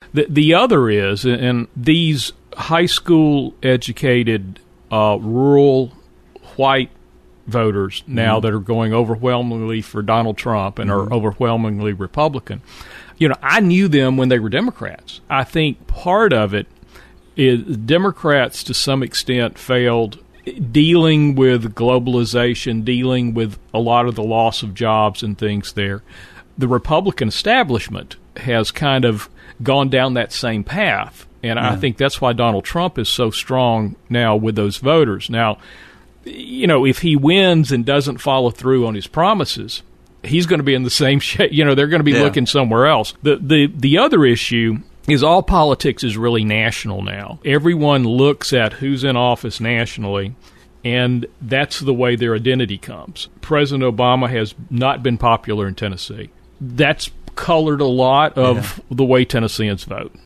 The other is, and these high school educated rural white voters now that are going overwhelmingly for Donald Trump and are overwhelmingly Republican, I knew them when they were Democrats. I think part of it is Democrats to some extent failed dealing with globalization, dealing with a lot of the loss of jobs and things there. The Republican establishment has kind of gone down that same path, and I think that's why Donald Trump is so strong now with those voters. Now, if he wins and doesn't follow through on his promises, he's going to be in the same shape. They're going to be looking somewhere else. The other issue is all politics is really national now. Everyone looks at who's in office nationally, and that's the way their identity comes. President Obama has not been popular in Tennessee. That's colored a lot of the way Tennesseans vote.